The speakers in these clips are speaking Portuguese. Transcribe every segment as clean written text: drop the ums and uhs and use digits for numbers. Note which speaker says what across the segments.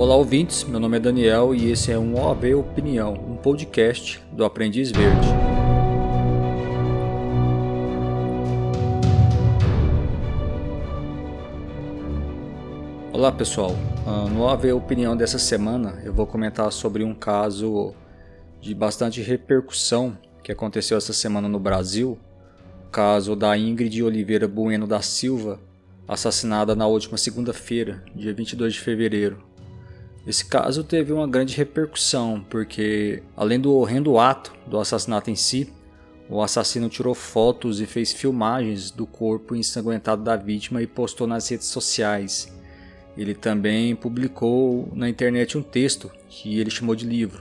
Speaker 1: Olá ouvintes, meu nome é Daniel e esse é um OAV Opinião, um podcast do Aprendiz Verde. Olá pessoal, no OAV Opinião dessa semana eu vou comentar sobre um caso de bastante repercussão que aconteceu essa semana no Brasil, o caso da Ingrid Oliveira Bueno da Silva, assassinada na última segunda-feira, dia 22 de fevereiro. Esse caso teve uma grande repercussão, porque além do horrendo ato do assassinato em si, o assassino tirou fotos e fez filmagens do corpo ensanguentado da vítima e postou nas redes sociais. Ele também publicou na internet um texto que ele chamou de livro.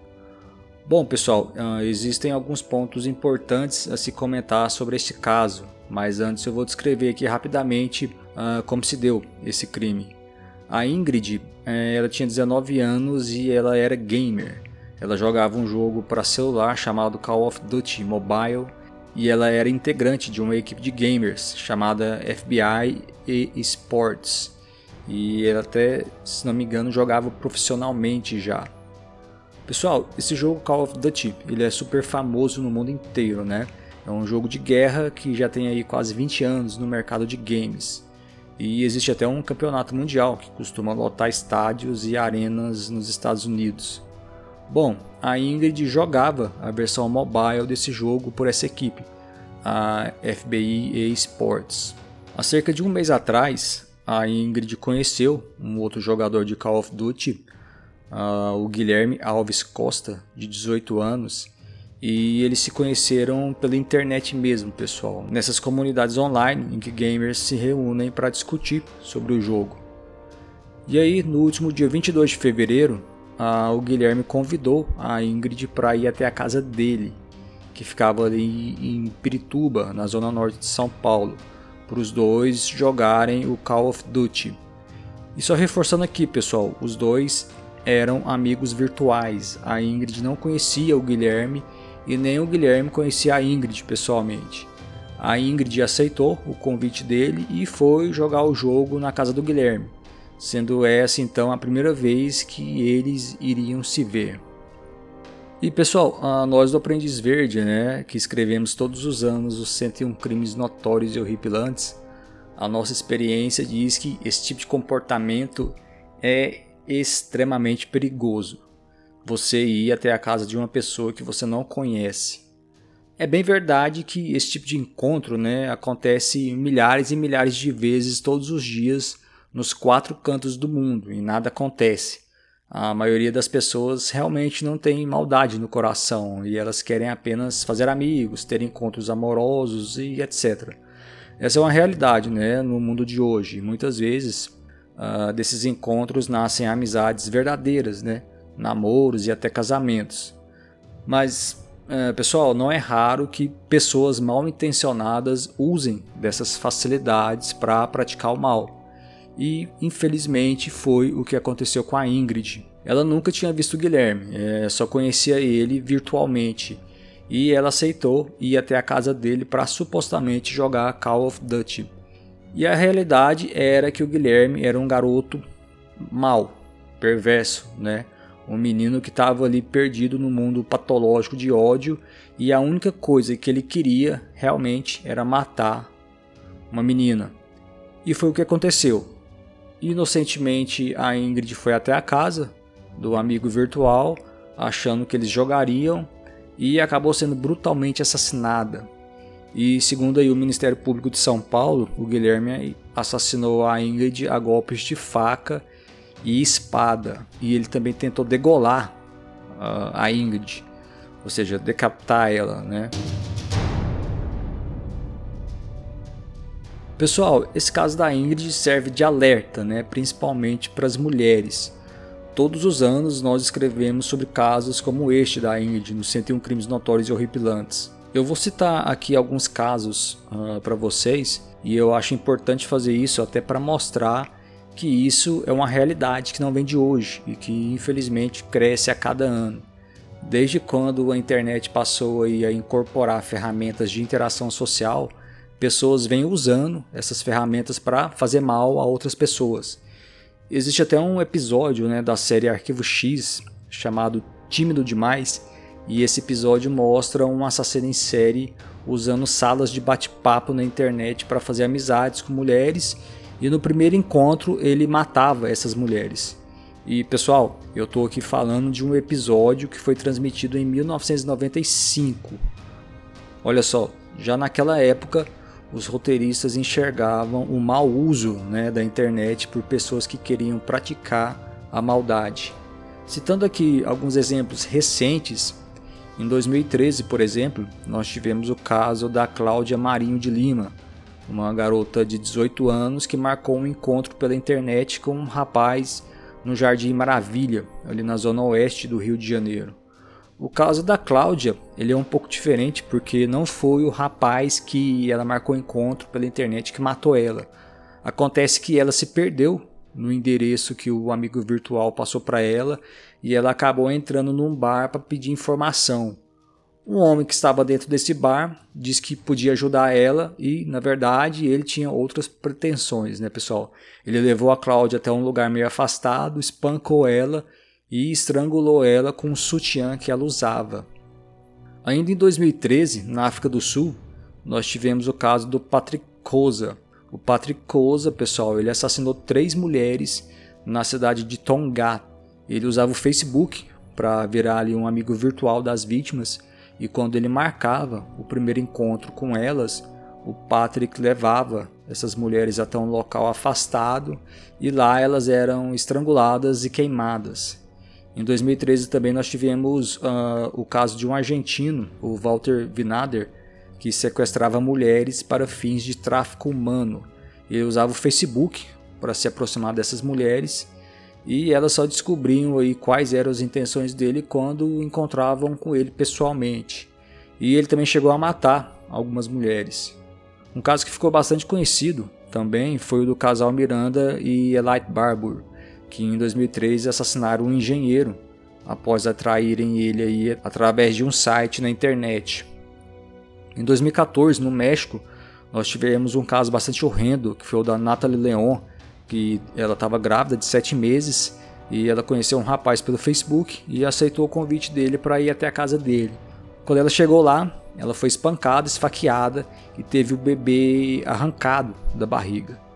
Speaker 1: Bom pessoal, existem alguns pontos importantes a se comentar sobre este caso, mas antes eu vou descrever aqui rapidamente como se deu esse crime. A Ingrid, ela tinha 19 anos e ela era gamer. Ela jogava um jogo para celular chamado Call of Duty Mobile e ela era integrante de uma equipe de gamers chamada FBI Esports. E ela até, se não me engano, jogava profissionalmente já. Pessoal, esse jogo Call of Duty, ele é super famoso no mundo inteiro, né? É um jogo de guerra que já tem aí quase 20 anos no mercado de games. E existe até um campeonato mundial que costuma lotar estádios e arenas nos Estados Unidos. Bom, a Ingrid jogava a versão mobile desse jogo por essa equipe, a FBI Esports. Há cerca de um mês atrás, a Ingrid conheceu um outro jogador de Call of Duty, o Guilherme Alves Costa, de 18 anos, e eles se conheceram pela internet mesmo, pessoal, nessas comunidades online em que gamers se reúnem para discutir sobre o jogo. E aí, no último dia 22 de fevereiro, o Guilherme convidou a Ingrid para ir até a casa dele, que ficava ali em Pirituba, na zona norte de São Paulo, para os dois jogarem o Call of Duty. E só reforçando aqui, pessoal, os dois eram amigos virtuais. A Ingrid não conhecia o Guilherme e nem o Guilherme conhecia a Ingrid pessoalmente. A Ingrid aceitou o convite dele e foi jogar o jogo na casa do Guilherme, sendo essa então a primeira vez que eles iriam se ver. E pessoal, nós do Aprendiz Verde, né, que escrevemos todos os anos os 101 crimes notórios e horripilantes, a nossa experiência diz que esse tipo de comportamento é extremamente perigoso. Você ir até a casa de uma pessoa que você não conhece. É bem verdade que esse tipo de encontro, né, acontece milhares e milhares de vezes todos os dias nos 4 cantos do mundo e nada acontece. A maioria das pessoas realmente não tem maldade no coração e elas querem apenas fazer amigos, ter encontros amorosos e etc. Essa é uma realidade, né, no mundo de hoje. Muitas vezes desses encontros nascem amizades verdadeiras, né, namoros e até casamentos. Mas, pessoal, não é raro que pessoas mal intencionadas usem dessas facilidades para praticar o mal. E infelizmente foi o que aconteceu com a Ingrid. Ela nunca tinha visto o Guilherme, só conhecia ele virtualmente. E ela aceitou ir até a casa dele para supostamente jogar Call of Duty. E a realidade era que o Guilherme era um garoto mau, perverso, né? Um menino que estava ali perdido no mundo patológico de ódio e a única coisa que ele queria realmente era matar uma menina. E foi o que aconteceu. Inocentemente a Ingrid foi até a casa do amigo virtual, achando que eles jogariam, e acabou sendo brutalmente assassinada. E segundo aí o Ministério Público de São Paulo, o Guilherme assassinou a Ingrid a golpes de faca e espada. E ele também tentou degolar a Ingrid, ou seja, decapitar ela, né? Pessoal, esse caso da Ingrid serve de alerta, né? Principalmente para as mulheres. Todos os anos nós escrevemos sobre casos como este da Ingrid, nos 101 crimes notórios e horripilantes. Eu vou citar aqui alguns casos para vocês e eu acho importante fazer isso até para mostrar que isso é uma realidade que não vem de hoje e que infelizmente cresce a cada ano. Desde quando a internet passou aí a incorporar ferramentas de interação social, pessoas vêm usando essas ferramentas para fazer mal a outras pessoas. Existe até um episódio, né, da série Arquivo X chamado Tímido Demais, e esse episódio mostra um assassino em série usando salas de bate-papo na internet para fazer amizades com mulheres, e no primeiro encontro ele matava essas mulheres. E pessoal, eu estou aqui falando de um episódio que foi transmitido em 1995. Olha só, já naquela época os roteiristas enxergavam o mau uso, né, da internet por pessoas que queriam praticar a maldade. Citando aqui alguns exemplos recentes, em 2013, por exemplo, nós tivemos o caso da Cláudia Marinho de Lima, uma garota de 18 anos que marcou um encontro pela internet com um rapaz no Jardim Maravilha, ali na zona oeste do Rio de Janeiro. O caso da Cláudia, ele é um pouco diferente porque não foi o rapaz que ela marcou encontro pela internet que matou ela. Acontece que ela se perdeu no endereço que o amigo virtual passou para ela e ela acabou entrando num bar para pedir informação. Um homem que estava dentro desse bar disse que podia ajudar ela e, na verdade, ele tinha outras pretensões, né, pessoal? Ele levou a Cláudia até um lugar meio afastado, espancou ela e estrangulou ela com um sutiã que ela usava. Ainda em 2013, na África do Sul, nós tivemos o caso do Patrick Koza. O Patrick Koza, pessoal, ele assassinou 3 mulheres na cidade de Tonga. Ele usava o Facebook para virar ali um amigo virtual das vítimas, e quando ele marcava o primeiro encontro com elas, o Patrick levava essas mulheres até um local afastado e lá elas eram estranguladas e queimadas. Em 2013 também nós tivemos o caso de um argentino, o Walter Winader, que sequestrava mulheres para fins de tráfico humano. Ele usava o Facebook para se aproximar dessas mulheres e elas só descobriam aí quais eram as intenções dele quando encontravam com ele pessoalmente. E ele também chegou a matar algumas mulheres. Um caso que ficou bastante conhecido também foi o do casal Miranda e Elite Barbour, que em 2003 assassinaram um engenheiro após atraírem ele aí através de um site na internet. Em 2014, no México, nós tivemos um caso bastante horrendo, que foi o da Nathalie Leon, que ela estava grávida de 7 meses e ela conheceu um rapaz pelo Facebook e aceitou o convite dele para ir até a casa dele. Quando ela chegou lá, ela foi espancada, esfaqueada e teve o bebê arrancado da barriga.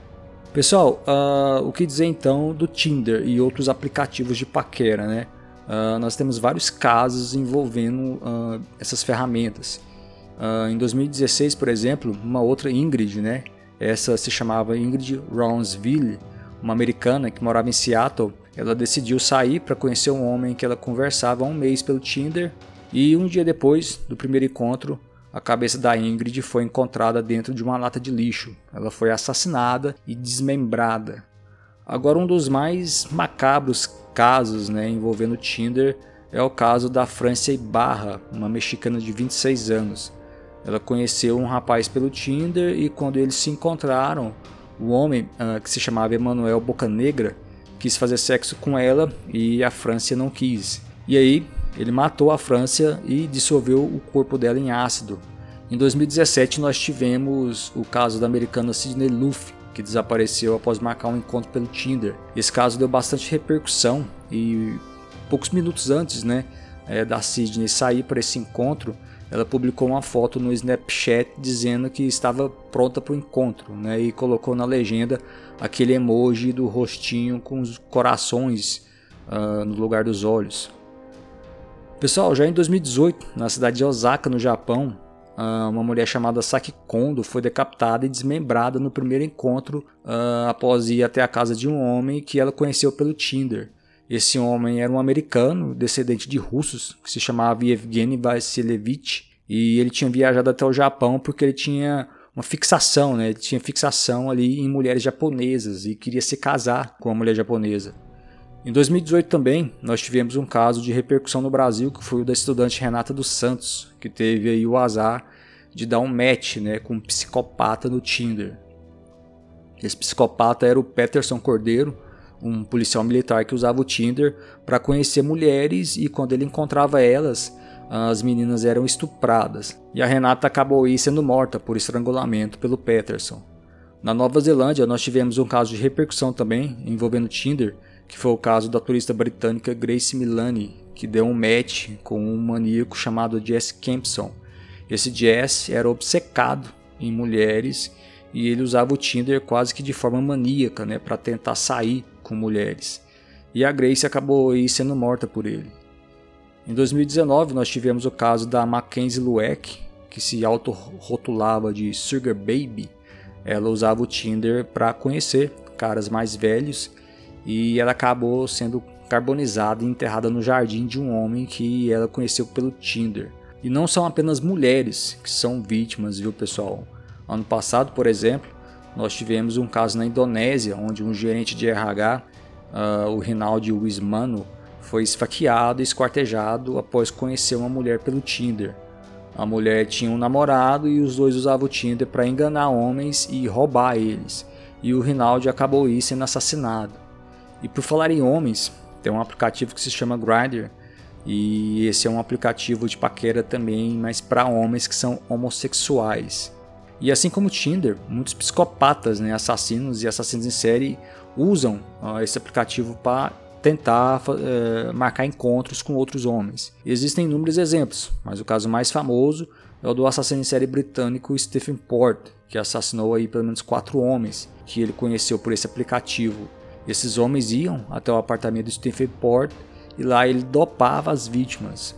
Speaker 1: Pessoal, o que dizer então do Tinder e outros aplicativos de paquera, né? Nós temos vários casos envolvendo essas ferramentas. Em 2016, por exemplo, uma outra Ingrid, né? Essa se chamava Ingrid Rownsville, uma americana que morava em Seattle. Ela decidiu sair para conhecer um homem que ela conversava há um mês pelo Tinder e um dia depois do primeiro encontro, a cabeça da Ingrid foi encontrada dentro de uma lata de lixo. Ela foi assassinada e desmembrada. Agora, um dos mais macabros casos, né, envolvendo o Tinder é o caso da Francia Ibarra, uma mexicana de 26 anos. Ela conheceu um rapaz pelo Tinder e quando eles se encontraram, o homem, que se chamava Emanuel Bocanegra, quis fazer sexo com ela e a Francia não quis. E aí, ele matou a Francia e dissolveu o corpo dela em ácido. Em 2017 nós tivemos o caso da americana Sidney Luff, que desapareceu após marcar um encontro pelo Tinder. Esse caso deu bastante repercussão e poucos minutos antes, né, da Sidney sair para esse encontro, ela publicou uma foto no Snapchat dizendo que estava pronta para o encontro, né, e colocou na legenda aquele emoji do rostinho com os corações no lugar dos olhos. Pessoal, já em 2018, na cidade de Osaka, no Japão, uma mulher chamada Saki Kondo foi decapitada e desmembrada no primeiro encontro após ir até a casa de um homem que ela conheceu pelo Tinder. Esse homem era um americano, descendente de russos, que se chamava Evgeny Vasilievich, e ele tinha viajado até o Japão porque ele tinha uma fixação, né? Ele tinha fixação ali em mulheres japonesas e queria se casar com uma mulher japonesa. Em 2018 também, nós tivemos um caso de repercussão no Brasil, que foi o da estudante Renata dos Santos, que teve aí o azar de dar um match, né, com um psicopata no Tinder. Esse psicopata era o Peterson Cordeiro, um policial militar que usava o Tinder para conhecer mulheres e quando ele encontrava elas, as meninas eram estupradas. E a Renata acabou aí sendo morta por estrangulamento pelo Peterson. Na Nova Zelândia, nós tivemos um caso de repercussão também envolvendo o Tinder, que foi o caso da turista britânica Grace Milani, que deu um match com um maníaco chamado Jesse Campson. Esse Jesse era obcecado em mulheres e ele usava o Tinder quase que de forma maníaca, né, para tentar sair com mulheres. E a Grace acabou aí sendo morta por ele. Em 2019, nós tivemos o caso da Mackenzie Lueck, que se autorrotulava de Sugar Baby. Ela usava o Tinder para conhecer caras mais velhos e ela acabou sendo carbonizada e enterrada no jardim de um homem que ela conheceu pelo Tinder. E não são apenas mulheres que são vítimas, viu, pessoal? Ano passado, por exemplo, nós tivemos um caso na Indonésia, onde um gerente de RH, o Rinaldi Wismano, foi esfaqueado e esquartejado após conhecer uma mulher pelo Tinder. A mulher tinha um namorado e os dois usavam o Tinder para enganar homens e roubar eles. E o Rinaldi acabou aí sendo assassinado. E por falar em homens, tem um aplicativo que se chama Grindr. E esse é um aplicativo de paquera também, mas para homens que são homossexuais. E assim como o Tinder, muitos psicopatas, né, assassinos e assassinos em série usam esse aplicativo para tentar marcar encontros com outros homens. Existem inúmeros exemplos, mas o caso mais famoso é o do assassino em série britânico Stephen Port, que assassinou aí pelo menos 4 homens que ele conheceu por esse aplicativo. Esses homens iam até o apartamento do Stephen Port e lá ele dopava as vítimas.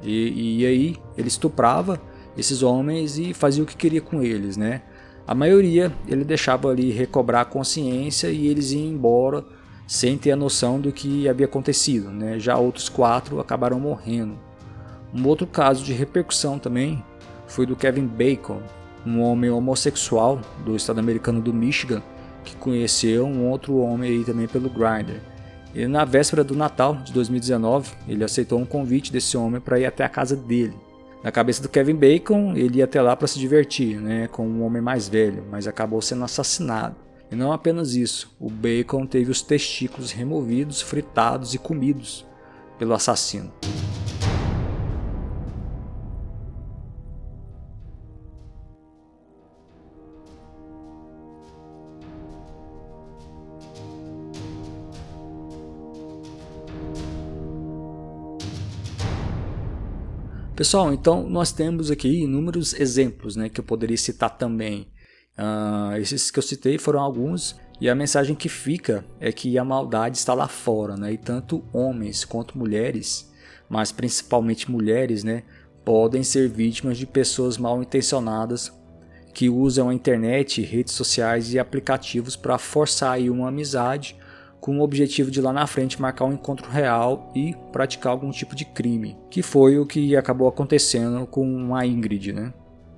Speaker 1: E aí ele estuprava esses homens e fazia o que queria com eles, né? A maioria ele deixava ali recobrar a consciência e eles iam embora sem ter a noção do que havia acontecido, né? Já outros 4 acabaram morrendo. Um outro caso de repercussão também foi do Kevin Bacon, um homem homossexual do estado americano do Michigan, que conheceu um outro homem aí também pelo Grindr. E na véspera do Natal de 2019, ele aceitou um convite desse homem para ir até a casa dele. Na cabeça do Kevin Bacon, ele ia até lá para se divertir, né, com um homem mais velho, mas acabou sendo assassinado. E não apenas isso, o Bacon teve os testículos removidos, fritados e comidos pelo assassino. Pessoal, então nós temos aqui inúmeros exemplos, né, que eu poderia citar também. Esses que eu citei foram alguns, e a mensagem que fica é que a maldade está lá fora, né, e tanto homens quanto mulheres, mas principalmente mulheres, né, podem ser vítimas de pessoas mal intencionadas que usam a internet, redes sociais e aplicativos para forçar aí uma amizade com o objetivo de lá na frente marcar um encontro real e praticar algum tipo de crime, que foi o que acabou acontecendo com a Ingrid, né?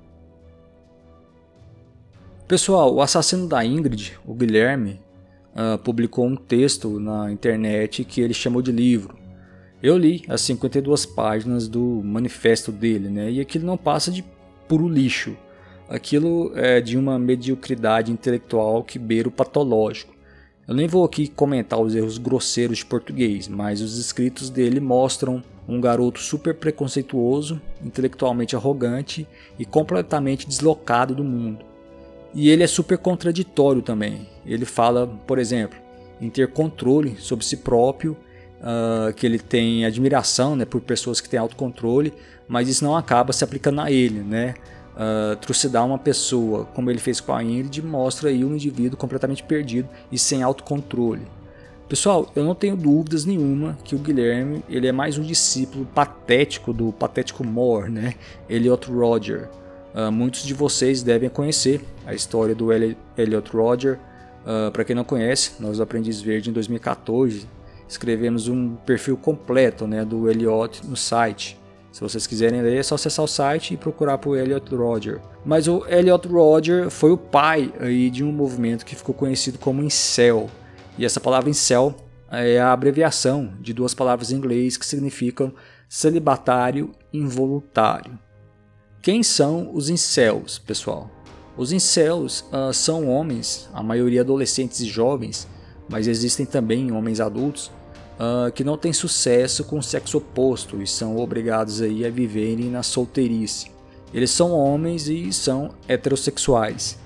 Speaker 1: Pessoal, o assassino da Ingrid, o Guilherme, publicou um texto na internet que ele chamou de livro. Eu li as 52 páginas do manifesto dele, né? E aquilo não passa de puro lixo. Aquilo é de uma mediocridade intelectual que beira o patológico. Eu nem vou aqui comentar os erros grosseiros de português, mas os escritos dele mostram um garoto super preconceituoso, intelectualmente arrogante e completamente deslocado do mundo. E ele é super contraditório também. Ele fala, por exemplo, em ter controle sobre si próprio, que ele tem admiração, né, por pessoas que têm autocontrole, mas isso não acaba se aplicando a ele, né? Trucidar uma pessoa, como ele fez com a Ingrid, mostra aí um indivíduo completamente perdido e sem autocontrole. Pessoal, eu não tenho dúvidas nenhuma que o Guilherme ele é mais um discípulo patético do patético Moore, né? Elliot Rodger. Muitos de vocês devem conhecer a história do Elliot Rodger. Para quem não conhece, nós do Aprendiz Verde em 2014 escrevemos um perfil completo, né, do Elliot no site. Se vocês quiserem ler, é só acessar o site e procurar por Elliot Rodger. Mas o Elliot Rodger foi o pai aí de um movimento que ficou conhecido como Incel. E essa palavra Incel é a abreviação de 2 palavras em inglês que significam celibatário involuntário. Quem são os Incels, pessoal? Os Incels são homens, a maioria adolescentes e jovens, mas existem também homens adultos, que não têm sucesso com o sexo oposto e são obrigados aí a viverem na solteirice. Eles são homens e são heterossexuais.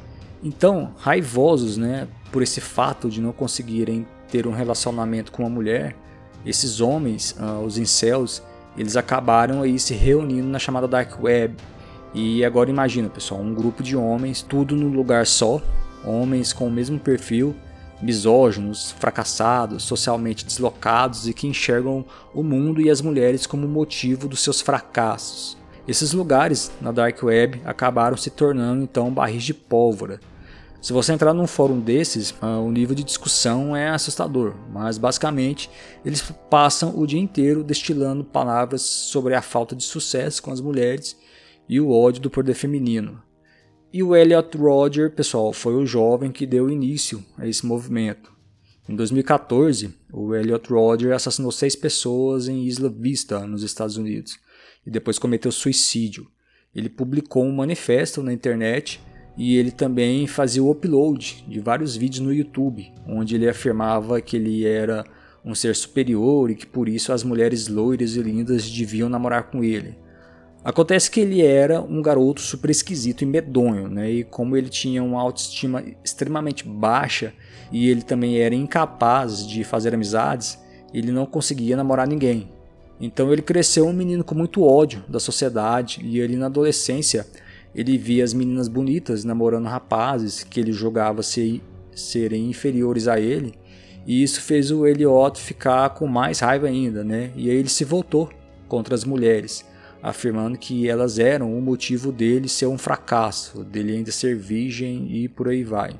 Speaker 1: Então, raivosos, né, por esse fato de não conseguirem ter um relacionamento com uma mulher, esses homens, os incels, eles acabaram aí se reunindo na chamada Dark Web. E agora imagina, pessoal, um grupo de homens, tudo num lugar só, homens com o mesmo perfil, misóginos, fracassados, socialmente deslocados e que enxergam o mundo e as mulheres como motivo dos seus fracassos. Esses lugares na Dark Web acabaram se tornando então barris de pólvora. Se você entrar num fórum desses, o nível de discussão é assustador, mas basicamente eles passam o dia inteiro destilando palavras sobre a falta de sucesso com as mulheres e o ódio do poder feminino. E o Elliot Rodger, pessoal, foi o jovem que deu início a esse movimento. Em 2014, o Elliot Rodger assassinou 6 pessoas em Isla Vista, nos Estados Unidos, e depois cometeu suicídio. Ele publicou um manifesto na internet e ele também fazia o upload de vários vídeos no YouTube, onde ele afirmava que ele era um ser superior e que por isso as mulheres loiras e lindas deviam namorar com ele. Acontece que ele era um garoto super esquisito e medonho, né? E como ele tinha uma autoestima extremamente baixa e ele também era incapaz de fazer amizades, ele não conseguia namorar ninguém. Então ele cresceu um menino com muito ódio da sociedade e ele na adolescência ele via as meninas bonitas namorando rapazes que ele julgava serem inferiores a ele, e isso fez o Elliot ficar com mais raiva ainda, né? E aí ele se voltou contra as mulheres, afirmando que elas eram o motivo dele ser um fracasso, dele ainda ser virgem e por aí vai.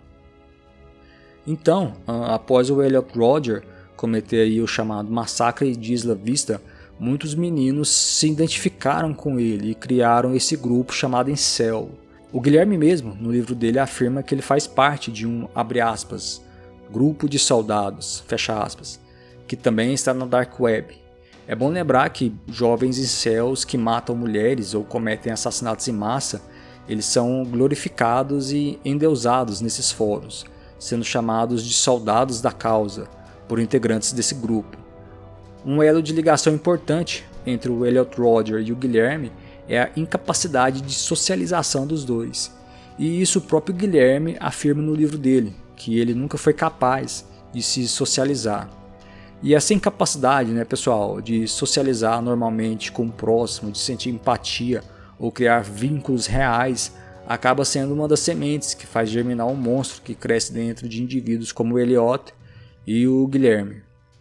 Speaker 1: Então, após o Elliot Rodger cometer aí o chamado massacre de Isla Vista, muitos meninos se identificaram com ele e criaram esse grupo chamado Incel. O Guilherme mesmo, no livro dele, afirma que ele faz parte de um, abre aspas, grupo de soldados, fecha aspas, que também está na Dark Web. É bom lembrar que jovens incels que matam mulheres ou cometem assassinatos em massa, eles são glorificados e endeusados nesses fóruns, sendo chamados de soldados da causa por integrantes desse grupo. Um elo de ligação importante entre o Elliot Rodger e o Guilherme é a incapacidade de socialização dos dois. E isso o próprio Guilherme afirma no livro dele, que ele nunca foi capaz de se socializar. E essa incapacidade, né, pessoal, de socializar normalmente com o próximo, de sentir empatia ou criar vínculos reais, acaba sendo uma das sementes que faz germinar um monstro que cresce dentro de indivíduos como o Elliot e o Guilherme.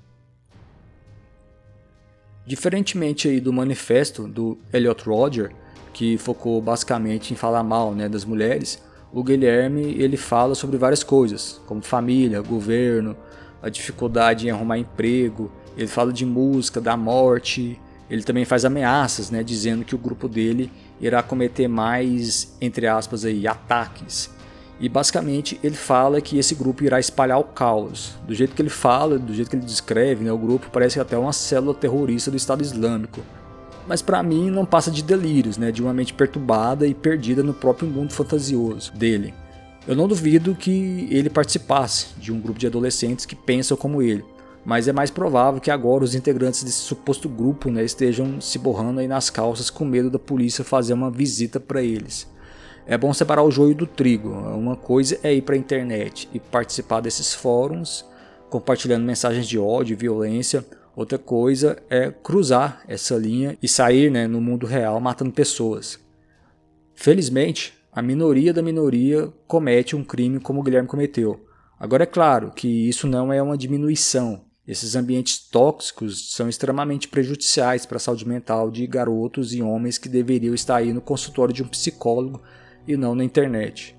Speaker 1: Diferentemente aí do manifesto do Elliot Rodger, que focou basicamente em falar mal, né, das mulheres, o Guilherme ele fala sobre várias coisas, como família, governo, a dificuldade em arrumar emprego, ele fala de música, da morte, ele também faz ameaças, né, dizendo que o grupo dele irá cometer mais, entre aspas, aí, ataques. E basicamente ele fala que esse grupo irá espalhar o caos. Do jeito que ele fala, do jeito que ele descreve, né, o grupo parece até uma célula terrorista do Estado Islâmico. Mas para mim não passa de delírios, né, de uma mente perturbada e perdida no próprio mundo fantasioso dele. Eu não duvido que ele participasse de um grupo de adolescentes que pensam como ele, mas é mais provável que agora os integrantes desse suposto grupo, né, estejam se borrando aí nas calças com medo da polícia fazer uma visita para eles. É bom separar o joio do trigo. Uma coisa é ir para a internet e participar desses fóruns, compartilhando mensagens de ódio e violência. Outra coisa é cruzar essa linha e sair, né, no mundo real matando pessoas. Felizmente, a minoria da minoria comete um crime como o Guilherme cometeu. Agora é claro que isso não é uma diminuição. Esses ambientes tóxicos são extremamente prejudiciais para a saúde mental de garotos e homens que deveriam estar aí no consultório de um psicólogo e não na internet.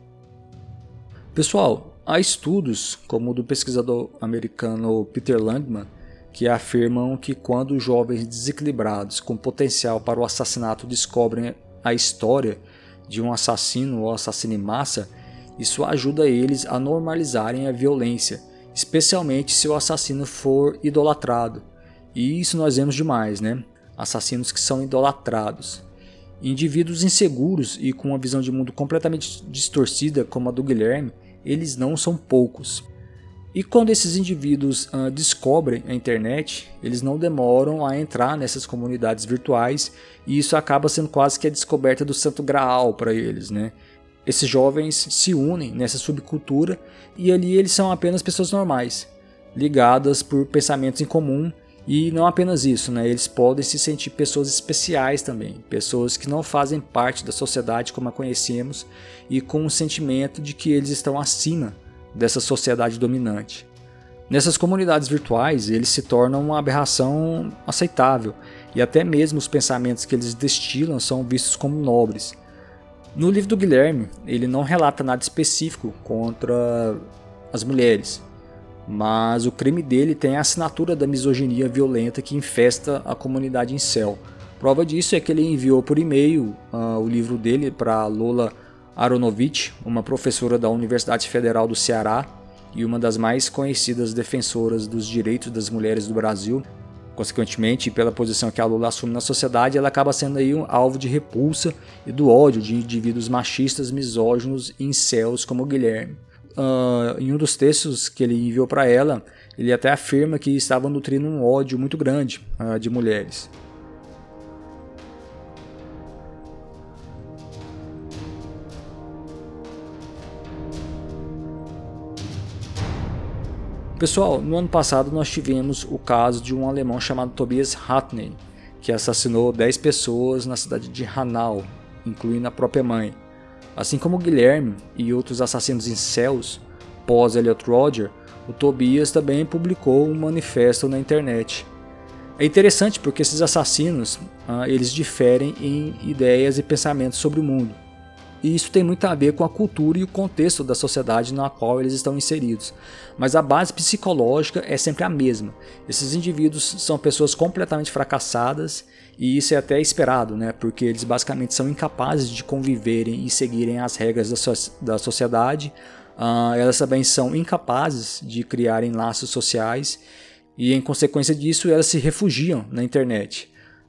Speaker 1: Pessoal, há estudos, como o do pesquisador americano Peter Landman, que afirmam que quando jovens desequilibrados com potencial para o assassinato descobrem a história de um assassino ou assassino em massa, isso ajuda eles a normalizarem a violência, especialmente se o assassino for idolatrado. E isso nós vemos demais, né? Assassinos que são idolatrados. Indivíduos inseguros e com uma visão de mundo completamente distorcida, como a do Guilherme, eles não são poucos. E quando esses indivíduos descobrem a internet, eles não demoram a entrar nessas comunidades virtuais e isso acaba sendo quase que a descoberta do santo graal para eles, né? Esses jovens se unem nessa subcultura e ali eles são apenas pessoas normais, ligadas por pensamentos em comum. E não apenas isso, né? Eles podem se sentir pessoas especiais também, pessoas que não fazem parte da sociedade como a conhecemos e com o sentimento de que eles estão acima dessa sociedade dominante. Nessas comunidades virtuais, eles se tornam uma aberração aceitável e até mesmo os pensamentos que eles destilam são vistos como nobres. No livro do Guilherme, ele não relata nada específico contra as mulheres, mas o crime dele tem a assinatura da misoginia violenta que infesta a comunidade incel. Prova disso é que ele enviou por e-mail o livro dele para Lola Aronovitch, uma professora da Universidade Federal do Ceará e uma das mais conhecidas defensoras dos direitos das mulheres do Brasil. Consequentemente, pela posição que a Lola assume na sociedade, ela acaba sendo aí um alvo de repulsa e do ódio de indivíduos machistas, misóginos e incels como o Guilherme. Em um dos textos que ele enviou para ela, ele até afirma que estava nutrindo um ódio muito grande de mulheres. Pessoal, no ano passado nós tivemos o caso de um alemão chamado Tobias Hartmann, que assassinou 10 pessoas na cidade de Hanau, incluindo a própria mãe. Assim como o Guilherme e outros assassinos incels, pós Elliot Rodger, o Tobias também publicou um manifesto na internet. É interessante porque esses assassinos eles diferem em ideias e pensamentos sobre o mundo. E isso tem muito a ver com a cultura e o contexto da sociedade na qual eles estão inseridos. Mas a base psicológica é sempre a mesma. Esses indivíduos são pessoas completamente fracassadas e isso é até esperado, né? Porque eles basicamente são incapazes de conviverem e seguirem as regras da sociedade. Elas também são incapazes de criarem laços sociais e, em consequência disso, elas se refugiam na internet.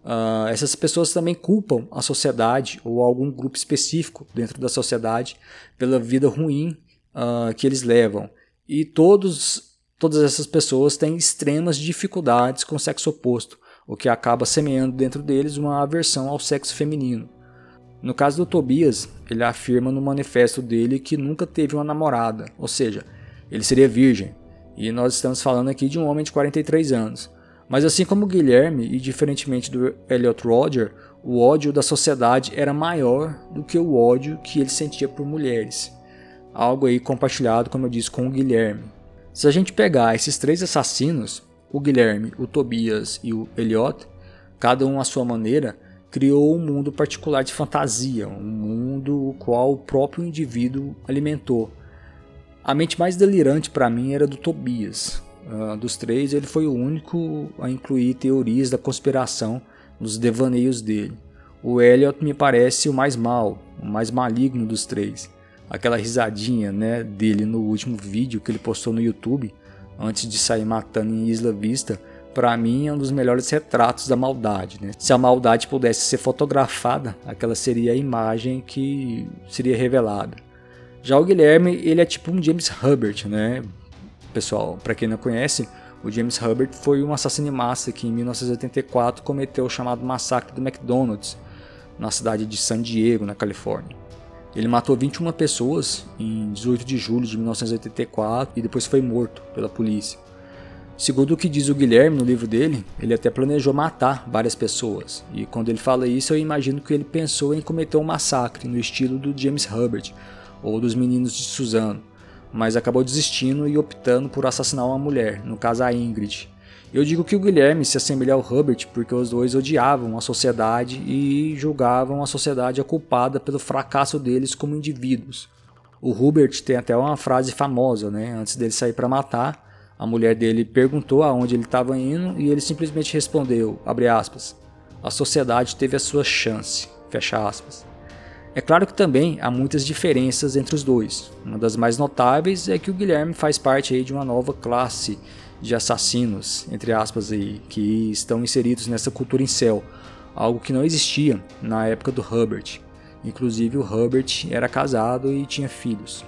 Speaker 1: Essas pessoas também culpam a sociedade ou algum grupo específico dentro da sociedade pela vida ruim que eles levam. E todas essas pessoas têm extremas dificuldades com o sexo oposto, o que acaba semeando dentro deles uma aversão ao sexo feminino. No caso do Tobias, ele afirma no manifesto dele que nunca teve uma namorada, ou seja, ele seria virgem. E nós estamos falando aqui de um homem de 43 anos. Mas assim como o Guilherme, e diferentemente do Elliot Rodger, o ódio da sociedade era maior do que o ódio que ele sentia por mulheres. Algo aí compartilhado, como eu disse, com o Guilherme. Se a gente pegar esses 3 assassinos, o Guilherme, o Tobias e o Elliot, cada um à sua maneira, criou um mundo particular de fantasia, um mundo o qual o próprio indivíduo alimentou. A mente mais delirante para mim era do Tobias. Dos 3, ele foi o único a incluir teorias da conspiração nos devaneios dele. O Elliot me parece o mais mau, o mais maligno dos 3. Aquela risadinha, né, dele no último vídeo que ele postou no YouTube, antes de sair matando em Isla Vista, para mim é um dos melhores retratos da maldade, né? Se a maldade pudesse ser fotografada, aquela seria a imagem que seria revelada. Já o Guilherme, ele é tipo um James Herbert, né? Pessoal, para quem não conhece, o James Herbert foi um assassino em massa que em 1984 cometeu o chamado massacre do McDonald's, na cidade de San Diego, na Califórnia. Ele matou 21 pessoas em 18 de julho de 1984 e depois foi morto pela polícia. Segundo o que diz o Guilherme no livro dele, ele até planejou matar várias pessoas. E quando ele fala isso, eu imagino que ele pensou em cometer um massacre no estilo do James Herbert ou dos Meninos de Suzano, mas acabou desistindo e optando por assassinar uma mulher, no caso a Ingrid. Eu digo que o Guilherme se assemelha ao Herbert porque os dois odiavam a sociedade e julgavam a sociedade a culpada pelo fracasso deles como indivíduos. O Herbert tem até uma frase famosa, né? Antes dele sair para matar, a mulher dele perguntou aonde ele estava indo e ele simplesmente respondeu, abre aspas, a sociedade teve a sua chance, fecha aspas. É claro que também há muitas diferenças entre os dois. Uma das mais notáveis é que o Guilherme faz parte aí de uma nova classe de assassinos, entre aspas, aí, que estão inseridos nessa cultura incel, algo que não existia na época do Herbert. Inclusive o Herbert era casado e tinha filhos.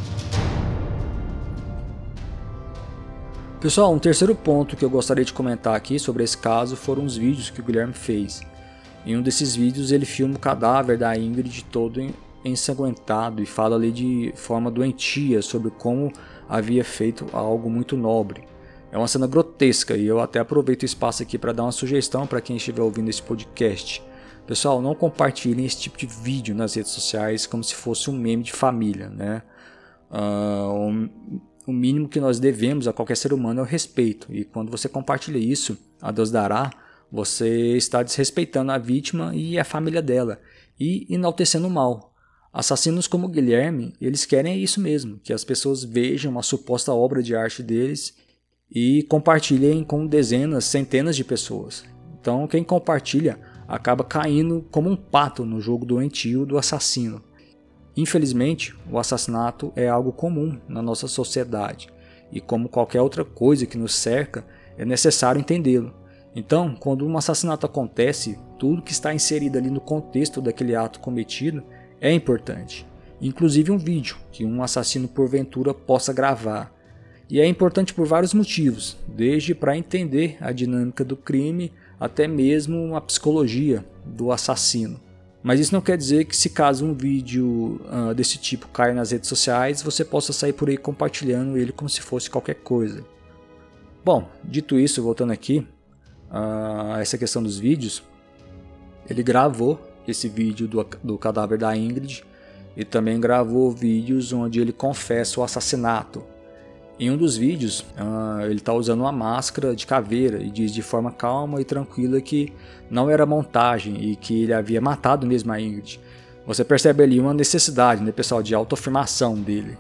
Speaker 1: Pessoal, um terceiro ponto que eu gostaria de comentar aqui sobre esse caso foram os vídeos que o Guilherme fez. Em um desses vídeos ele filma o cadáver da Ingrid todo ensanguentado e fala ali de forma doentia sobre como havia feito algo muito nobre. É uma cena grotesca e eu até aproveito o espaço aqui para dar uma sugestão para quem estiver ouvindo esse podcast. Pessoal, não compartilhem esse tipo de vídeo nas redes sociais como se fosse um meme de família, né? O mínimo que nós devemos a qualquer ser humano é o respeito. E quando você compartilha isso, a Deus dará, você está desrespeitando a vítima e a família dela e enaltecendo o mal. Assassinos como Guilherme, eles querem isso mesmo, que as pessoas vejam uma suposta obra de arte deles e compartilhem com dezenas, centenas de pessoas. Então quem compartilha acaba caindo como um pato no jogo doentio do assassino. Infelizmente, o assassinato é algo comum na nossa sociedade e, como qualquer outra coisa que nos cerca, é necessário entendê-lo. Então, quando um assassinato acontece, tudo que está inserido ali no contexto daquele ato cometido é importante, inclusive um vídeo que um assassino porventura possa gravar. E é importante por vários motivos, desde para entender a dinâmica do crime até mesmo a psicologia do assassino. Mas isso não quer dizer que se caso um vídeo desse tipo caia nas redes sociais, você possa sair por aí compartilhando ele como se fosse qualquer coisa. Bom, dito isso, voltando aqui a essa questão dos vídeos, ele gravou esse vídeo do cadáver da Ingrid e também gravou vídeos onde ele confessa o assassinato. Em um dos vídeos, ele está usando uma máscara de caveira e diz de forma calma e tranquila que não era montagem e que ele havia matado mesmo a Ingrid. Você percebe ali uma necessidade, né, pessoal, de autoafirmação dele.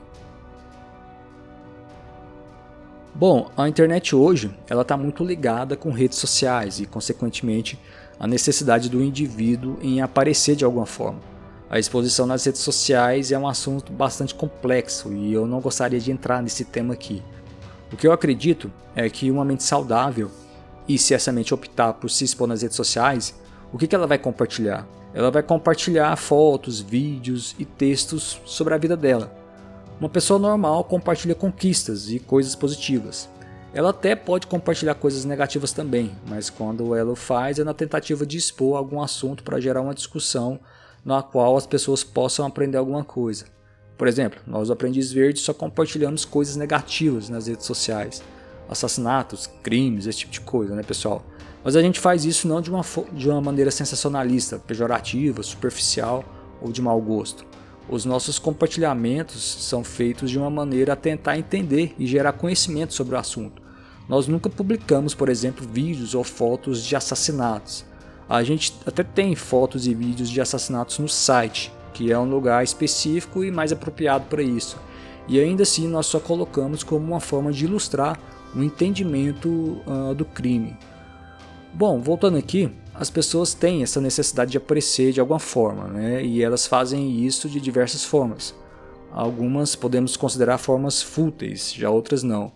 Speaker 1: Bom, a internet hoje ela está muito ligada com redes sociais e, consequentemente, a necessidade do indivíduo em aparecer de alguma forma. A exposição nas redes sociais é um assunto bastante complexo e eu não gostaria de entrar nesse tema aqui. O que eu acredito é que uma mente saudável, e se essa mente optar por se expor nas redes sociais, o que ela vai compartilhar? Ela vai compartilhar fotos, vídeos e textos sobre a vida dela. Uma pessoa normal compartilha conquistas e coisas positivas. Ela até pode compartilhar coisas negativas também, mas quando ela o faz é na tentativa de expor algum assunto para gerar uma discussão na qual as pessoas possam aprender alguma coisa. Por exemplo, nós Aprendiz Verde só compartilhamos coisas negativas nas redes sociais. Assassinatos, crimes, esse tipo de coisa, né, pessoal? Mas a gente faz isso não de uma maneira sensacionalista, pejorativa, superficial ou de mau gosto. Os nossos compartilhamentos são feitos de uma maneira a tentar entender e gerar conhecimento sobre o assunto. Nós nunca publicamos, por exemplo, vídeos ou fotos de assassinatos. A gente até tem fotos e vídeos de assassinatos no site, que é um lugar específico e mais apropriado para isso. E ainda assim nós só colocamos como uma forma de ilustrar o entendimento do crime. Bom, voltando aqui, as pessoas têm essa necessidade de aparecer de alguma forma, né? E elas fazem isso de diversas formas. Algumas podemos considerar formas fúteis, já outras não.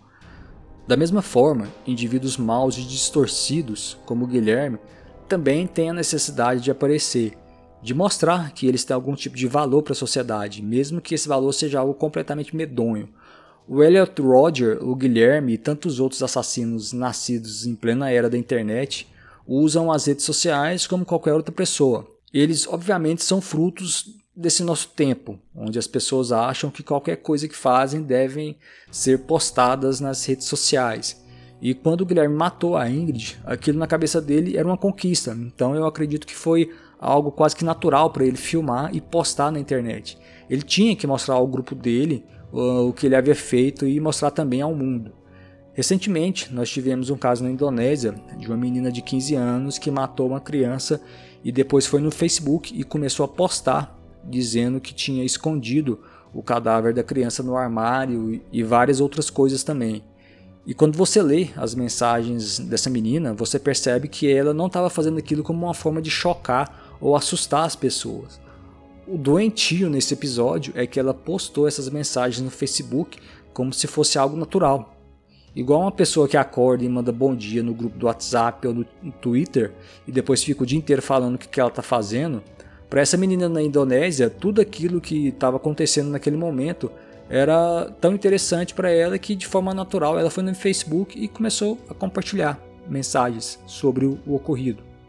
Speaker 1: Da mesma forma, indivíduos maus e distorcidos, como o Guilherme, também têm a necessidade de aparecer, de mostrar que eles têm algum tipo de valor para a sociedade, mesmo que esse valor seja algo completamente medonho. O Elliot Rodger, o Guilherme e tantos outros assassinos nascidos em plena era da internet usam as redes sociais como qualquer outra pessoa. Eles obviamente são frutos desse nosso tempo, onde as pessoas acham que qualquer coisa que fazem devem ser postadas nas redes sociais. E quando o Guilherme matou a Ingrid, aquilo na cabeça dele era uma conquista. Então eu acredito que foi algo quase que natural para ele filmar e postar na internet. Ele tinha que mostrar ao grupo dele o que ele havia feito e mostrar também ao mundo. Recentemente nós tivemos um caso na Indonésia de uma menina de 15 anos que matou uma criança e depois foi no Facebook e começou a postar dizendo que tinha escondido o cadáver da criança no armário e várias outras coisas também. E quando você lê as mensagens dessa menina, você percebe que ela não estava fazendo aquilo como uma forma de chocar ou assustar as pessoas. O doentio nesse episódio é que ela postou essas mensagens no Facebook como se fosse algo natural. Igual uma pessoa que acorda e manda bom dia no grupo do WhatsApp ou no Twitter e depois fica o dia inteiro falando o que ela está fazendo. Para essa menina na Indonésia, tudo aquilo que estava acontecendo naquele momento era tão interessante para ela que de forma natural ela foi no Facebook e começou a compartilhar mensagens sobre o ocorrido.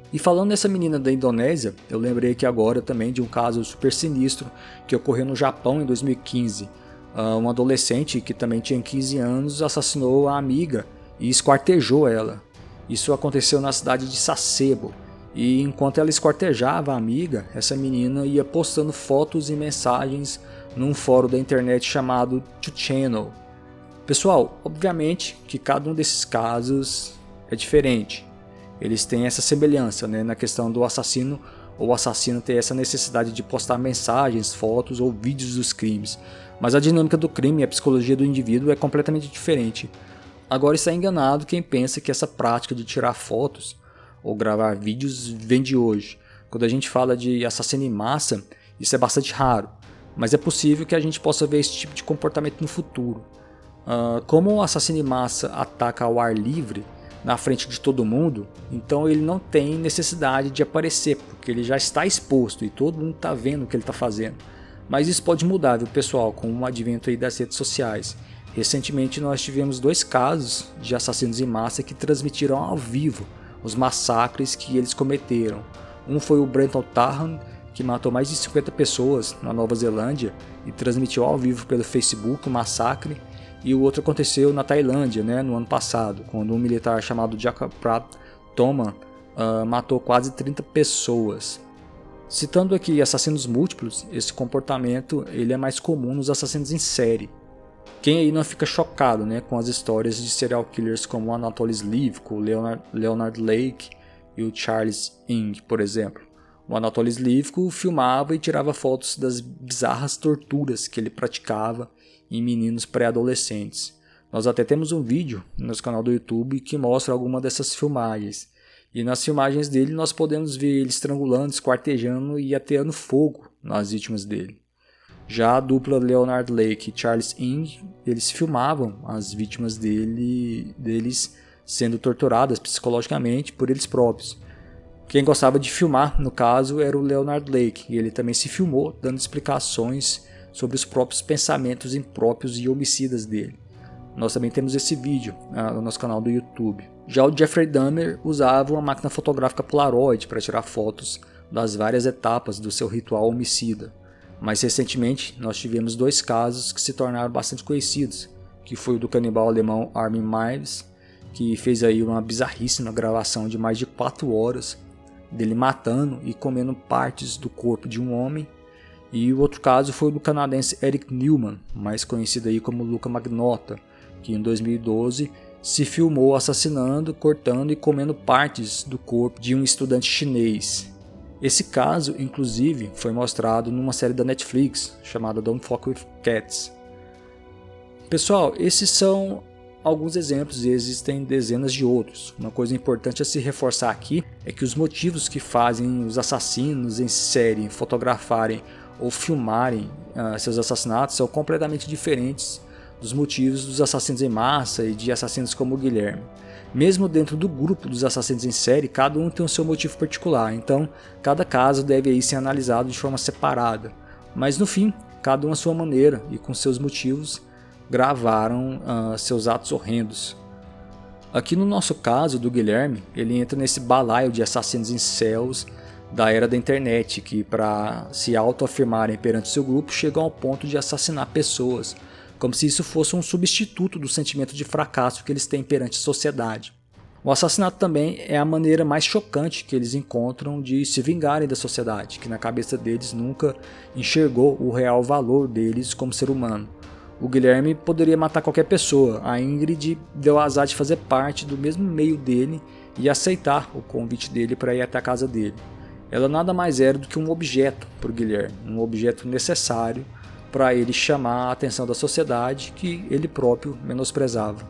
Speaker 1: E falando nessa menina da Indonésia, eu lembrei aqui agora também de um caso super sinistro que ocorreu no Japão em 2015. Um adolescente que também tinha 15 anos assassinou a amiga e esquartejou ela. Isso aconteceu na cidade de Sasebo. E enquanto ela esquartejava a amiga, essa menina ia postando fotos e mensagens num fórum da internet chamado 2channel. Pessoal, obviamente que cada um desses casos é diferente. Eles têm essa semelhança, né, na questão do assassino, ou o assassino ter essa necessidade de postar mensagens, fotos ou vídeos dos crimes. Mas a dinâmica do crime e a psicologia do indivíduo é completamente diferente. Agora está enganado quem pensa que essa prática de tirar fotos ou gravar vídeos vem de hoje. Quando a gente fala de assassino em massa, isso é bastante raro, mas é possível que a gente possa ver esse tipo de comportamento no futuro. Como o assassino em massa ataca ao ar livre, na frente de todo mundo, então ele não tem necessidade de aparecer, porque ele já está exposto e todo mundo está vendo o que ele está fazendo. Mas isso pode mudar, viu, pessoal, com o advento aí das redes sociais. Recentemente nós tivemos 2 casos de assassinos em massa que transmitiram ao vivo os massacres que eles cometeram. Um foi o Brenton Tarrant, que matou mais de 50 pessoas na Nova Zelândia e transmitiu ao vivo pelo Facebook o massacre. E o outro aconteceu na Tailândia, né, no ano passado, quando um militar chamado Jakaprat Thoma matou quase 30 pessoas. Citando aqui assassinos múltiplos, esse comportamento ele é mais comum nos assassinos em série. Quem aí não fica chocado, né, com as histórias de serial killers como o Anatoly Slivko, o Leonard Lake e o Charles Ng, por exemplo. O Anatoly Slivko filmava e tirava fotos das bizarras torturas que ele praticava em meninos pré-adolescentes. Nós até temos um vídeo no nosso canal do YouTube que mostra alguma dessas filmagens. E nas filmagens dele nós podemos ver ele estrangulando, esquartejando e ateando fogo nas vítimas dele. Já a dupla Leonard Lake e Charles Ng, eles filmavam as vítimas deles sendo torturadas psicologicamente por eles próprios. Quem gostava de filmar, no caso, era o Leonard Lake, e ele também se filmou dando explicações sobre os próprios pensamentos impróprios e homicidas dele. Nós também temos esse vídeo no nosso canal do YouTube. Já o Jeffrey Dahmer usava uma máquina fotográfica Polaroid para tirar fotos das várias etapas do seu ritual homicida. Mais recentemente, nós tivemos 2 casos que se tornaram bastante conhecidos, que foi o do canibal alemão Armin Meiwes, que fez aí uma bizarríssima gravação de mais de 4 horas dele matando e comendo partes do corpo de um homem. E o outro caso foi o do canadense Eric Newman, mais conhecido aí como Luca Magnotta, que em 2012 se filmou assassinando, cortando e comendo partes do corpo de um estudante chinês. Esse caso, inclusive, foi mostrado numa série da Netflix chamada Don't Fuck With Cats. Pessoal, esses são alguns exemplos e existem dezenas de outros. Uma coisa importante a se reforçar aqui é que os motivos que fazem os assassinos em série fotografarem ou filmarem seus assassinatos são completamente diferentes dos motivos dos assassinos em massa e de assassinos como o Guilherme. Mesmo dentro do grupo dos assassinos em série, cada um tem o seu motivo particular, então cada caso deve aí ser analisado de forma separada. Mas no fim, cada um à sua maneira e com seus motivos gravaram seus atos horrendos. Aqui no nosso caso do Guilherme, ele entra nesse balaio de assassinos em céus da era da internet, que para se autoafirmarem perante seu grupo chegam ao ponto de assassinar pessoas, como se isso fosse um substituto do sentimento de fracasso que eles têm perante a sociedade. O assassinato também é a maneira mais chocante que eles encontram de se vingarem da sociedade, que na cabeça deles nunca enxergou o real valor deles como ser humano. O Guilherme poderia matar qualquer pessoa, a Ingrid deu azar de fazer parte do mesmo meio dele e aceitar o convite dele para ir até a casa dele. Ela nada mais era do que um objeto para o Guilherme, um objeto necessário para ele chamar a atenção da sociedade que ele próprio menosprezava.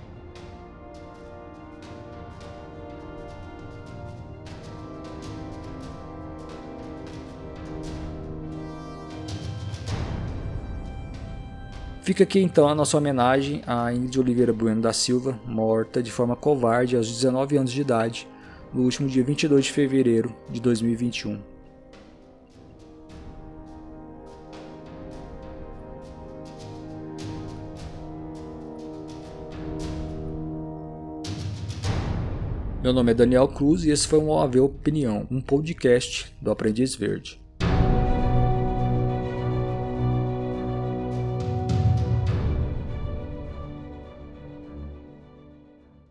Speaker 1: Fica aqui então a nossa homenagem a Ingrid Oliveira Bueno da Silva, morta de forma covarde aos 19 anos de idade, no último dia 22 de fevereiro de 2021. Meu nome é Daniel Cruz e esse foi um OAV Opinião, um podcast do Aprendiz Verde.